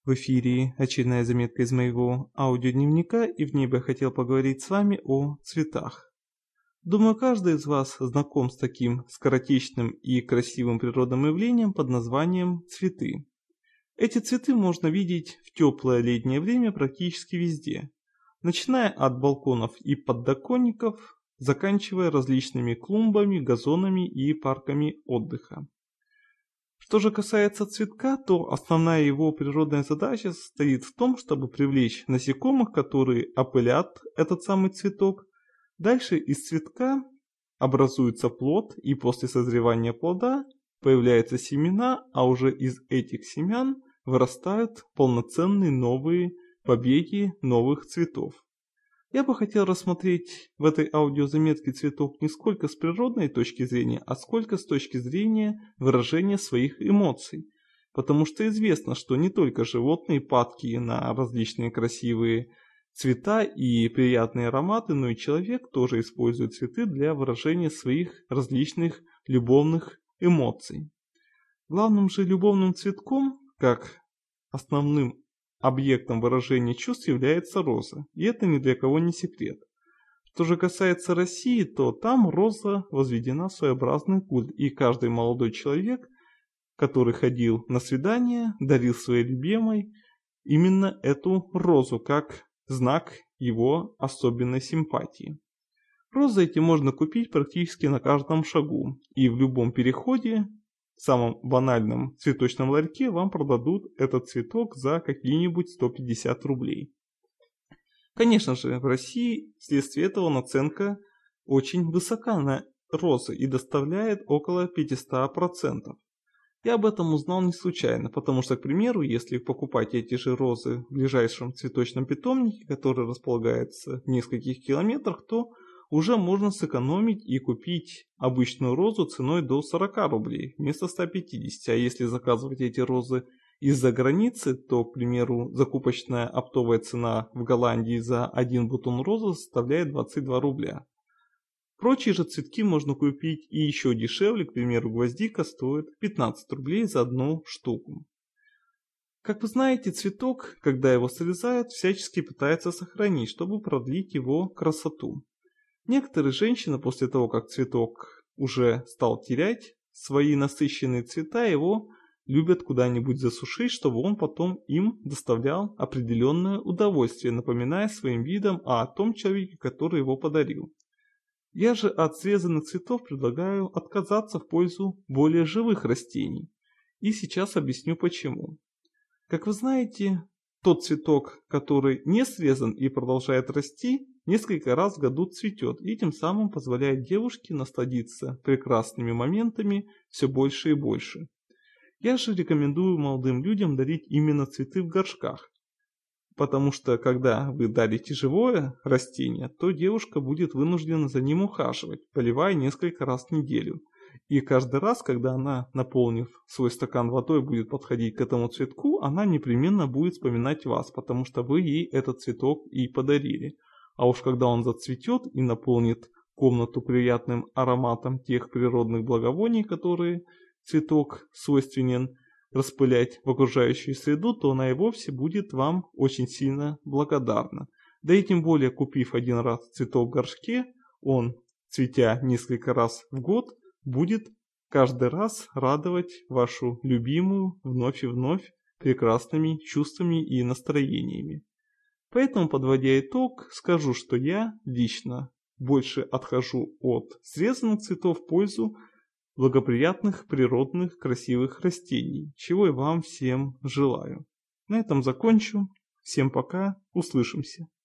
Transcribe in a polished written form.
В эфире очередная заметка из моего аудиодневника, и в ней бы я хотел поговорить с вами о цветах. Думаю, каждый из вас знаком с таким скоротечным и красивым природным явлением под названием цветы. Эти цветы можно видеть в теплое летнее время практически везде, начиная от балконов и подоконников, заканчивая различными клумбами, газонами и парками отдыха. Что же касается цветка, то основная его природная задача состоит в том, чтобы привлечь насекомых, которые опылят этот самый цветок. Дальше из цветка образуется плод, и после созревания плода появляются семена, а уже из этих семян вырастают полноценные новые побеги новых цветов. Я бы хотел рассмотреть в этой аудиозаметке цветок не сколько с природной точки зрения, а сколько с точки зрения выражения своих эмоций. Потому что известно, что не только животные падки на различные красивые цвета и приятные ароматы, но и человек тоже использует цветы для выражения своих различных любовных эмоций. Главным же любовным цветком, как основным объектом выражения чувств, является роза, и это ни для кого не секрет. Что же касается России, то там роза возведена в своеобразный культ, и каждый молодой человек, который ходил на свидание, дарил своей любимой именно эту розу, как знак его особенной симпатии. Розы эти можно купить практически на каждом шагу, и в любом переходе, в самом банальном цветочном ларьке вам продадут этот цветок за какие-нибудь 150 рублей. Конечно же, в России вследствие этого наценка очень высока на розы и доставляет около 500%. Я об этом узнал не случайно, потому что, к примеру, если покупать эти же розы в ближайшем цветочном питомнике, который располагается в нескольких километрах, то уже можно сэкономить и купить обычную розу ценой до 40 рублей вместо 150. А если заказывать эти розы из-за границы, то, к примеру, закупочная оптовая цена в Голландии за один бутон розы составляет 22 рубля. Прочие же цветки можно купить и еще дешевле, к примеру, гвоздика стоит 15 рублей за одну штуку. Как вы знаете, цветок, когда его срезают, всячески пытается сохранить, чтобы продлить его красоту. Некоторые женщины после того, как цветок уже стал терять свои насыщенные цвета, его любят куда-нибудь засушить, чтобы он потом им доставлял определенное удовольствие, напоминая своим видом о том человеке, который его подарил. Я же от срезанных цветов предлагаю отказаться в пользу более живых растений. И сейчас объясню почему. Как вы знаете, тот цветок, который не срезан и продолжает расти, несколько раз в году цветет и тем самым позволяет девушке насладиться прекрасными моментами все больше и больше. Я же рекомендую молодым людям дарить именно цветы в горшках, потому что когда вы дарите живое растение, то девушка будет вынуждена за ним ухаживать, поливая несколько раз в неделю. И каждый раз, когда она, наполнив свой стакан водой, будет подходить к этому цветку, она непременно будет вспоминать вас, потому что вы ей этот цветок и подарили. А уж когда он зацветет и наполнит комнату приятным ароматом тех природных благовоний, которые цветок свойственен распылять в окружающую среду, то она и вовсе будет вам очень сильно благодарна. Да и тем более, купив один раз цветок в горшке, он, цветя несколько раз в год, будет каждый раз радовать вашу любимую вновь и вновь прекрасными чувствами и настроениями. Поэтому, подводя итог, скажу, что я лично больше отхожу от срезанных цветов в пользу благоприятных, природных, красивых растений, чего и вам всем желаю. На этом закончу. Всем пока, услышимся.